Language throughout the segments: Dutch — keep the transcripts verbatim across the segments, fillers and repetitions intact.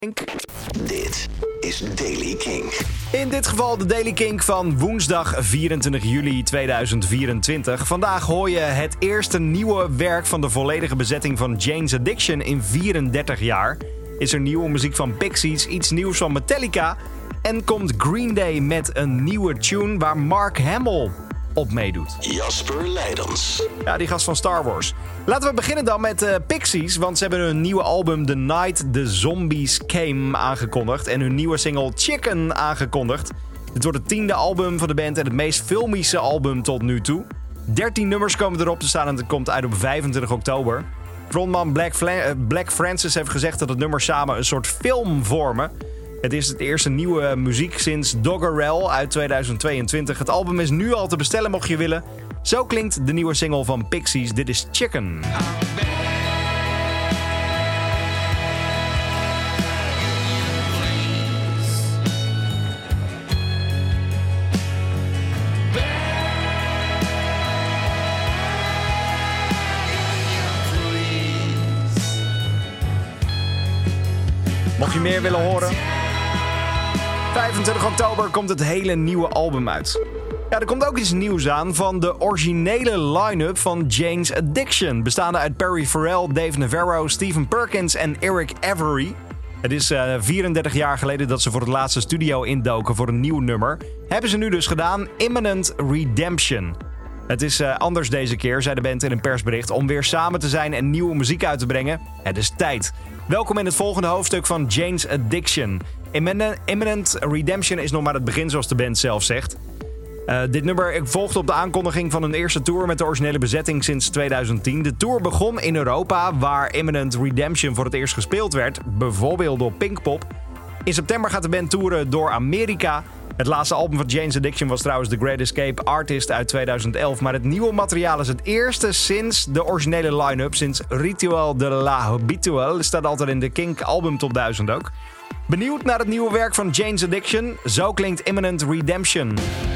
Dit is Daily Kink. In dit geval de Daily Kink van woensdag vierentwintig juli tweeduizend vierentwintig. Vandaag hoor je het eerste nieuwe werk van de volledige bezetting van Jane's Addiction in vierendertig jaar. Is er nieuwe muziek van Pixies, iets nieuws van Metallica en komt Green Day met een nieuwe tune waar Mark Hamill op meedoet. Jasper Leidens. Ja, die gast van Star Wars. Laten we beginnen dan met uh, Pixies, want ze hebben hun nieuwe album The Night the Zombies Came aangekondigd en hun nieuwe single Chicken aangekondigd. Dit wordt het tiende album van de band en het meest filmische album tot nu toe. dertien nummers komen erop te staan en het komt uit op vijfentwintig oktober. Frontman Black, Fla- uh, Black Francis heeft gezegd dat het nummer samen een soort film vormen. Het is het eerste nieuwe muziek sinds Doggerel uit tweeduizend tweeëntwintig. Het album is nu al te bestellen mocht je willen. Zo klinkt de nieuwe single van Pixies. Dit is Chicken. Mocht je meer willen horen, vijfentwintig oktober komt het hele nieuwe album uit. Ja, er komt ook iets nieuws aan van de originele line-up van Jane's Addiction. Bestaande uit Perry Farrell, Dave Navarro, Stephen Perkins en Eric Avery. Het is uh, vierendertig jaar geleden dat ze voor het laatste studio indoken voor een nieuw nummer. Hebben ze nu dus gedaan, Imminent Redemption. Het is uh, anders deze keer, zei de band in een persbericht, om weer samen te zijn en nieuwe muziek uit te brengen. Het is tijd. Welkom in het volgende hoofdstuk van Jane's Addiction. Imminent Redemption is nog maar het begin, zoals de band zelf zegt. Uh, dit nummer volgt op de aankondiging van hun eerste tour met de originele bezetting sinds tweeduizend tien. De tour begon in Europa, waar Imminent Redemption voor het eerst gespeeld werd, bijvoorbeeld door Pinkpop. In september gaat de band toeren door Amerika. Het laatste album van Jane's Addiction was trouwens The Great Escape Artist uit tweeduizend elf. Maar het nieuwe materiaal is het eerste sinds de originele line-up, sinds Ritual de la Habitual. Staat altijd in de Kink album top duizend ook. Benieuwd naar het nieuwe werk van Jane's Addiction? Zo klinkt Imminent Redemption.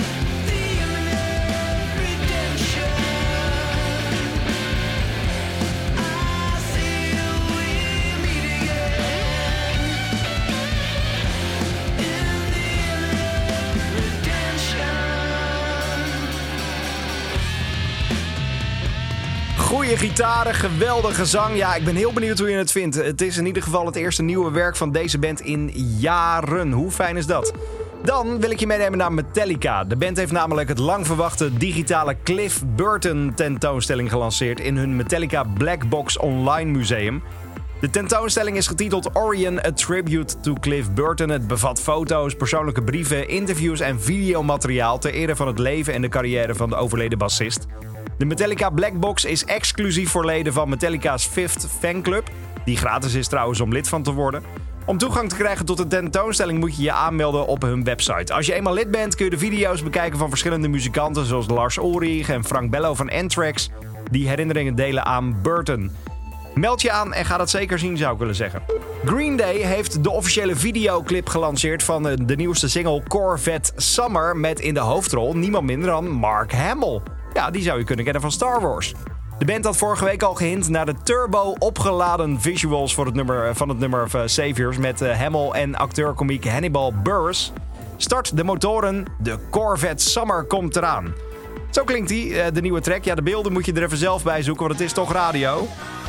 Goeie gitaren, geweldige zang. Ja, ik ben heel benieuwd hoe je het vindt. Het is in ieder geval het eerste nieuwe werk van deze band in jaren. Hoe fijn is dat? Dan wil ik je meenemen naar Metallica. De band heeft namelijk het lang verwachte digitale Cliff Burton tentoonstelling gelanceerd in hun Metallica Black Box Online Museum. De tentoonstelling is getiteld Orion, A Tribute to Cliff Burton. Het bevat foto's, persoonlijke brieven, interviews en videomateriaal ter ere van het leven en de carrière van de overleden bassist. De Metallica Black Box is exclusief voor leden van Metallica's Fifth Fanclub, die gratis is trouwens om lid van te worden. Om toegang te krijgen tot de tentoonstelling moet je je aanmelden op hun website. Als je eenmaal lid bent kun je de video's bekijken van verschillende muzikanten zoals Lars Ulrich en Frank Bello van Anthrax, die herinneringen delen aan Burton. Meld je aan en ga dat zeker zien, zou ik willen zeggen. Green Day heeft de officiële videoclip gelanceerd van de nieuwste single Corvette Summer met in de hoofdrol niemand minder dan Mark Hamill. Ja, die zou je kunnen kennen van Star Wars. De band had vorige week al gehint naar de turbo-opgeladen visuals voor het nummer, van het nummer uh, Saviors met uh, Hamill en acteur-komiek Hannibal Buress. Start de motoren, de Corvette Summer komt eraan. Zo klinkt die, uh, de nieuwe track. Ja, de beelden moet je er even zelf bij zoeken, want het is toch radio.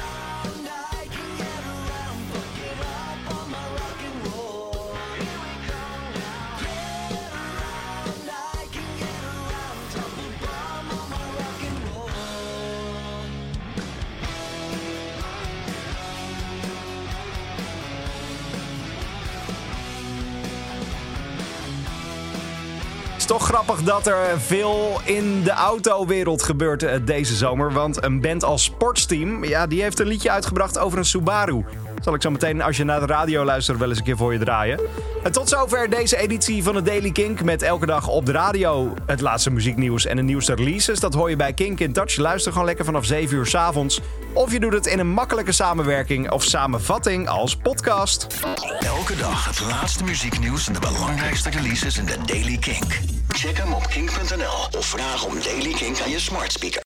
Het is toch grappig dat er veel in de autowereld gebeurt uh, deze zomer. Want een band als Sportsteam, ja, die heeft een liedje uitgebracht over een Subaru. Zal ik zo meteen, als je naar de radio luistert, wel eens een keer voor je draaien. En tot zover deze editie van de Daily Kink. Met elke dag op de radio het laatste muzieknieuws en de nieuwste releases. Dat hoor je bij Kink in Touch. Luister gewoon lekker vanaf zeven uur 's avonds. Of je doet het in een makkelijke samenwerking of samenvatting als podcast. Elke dag het laatste muzieknieuws en de belangrijkste releases in de Daily Kink. Check hem op kink punt n l of vraag om Daily Kink aan je smart speaker.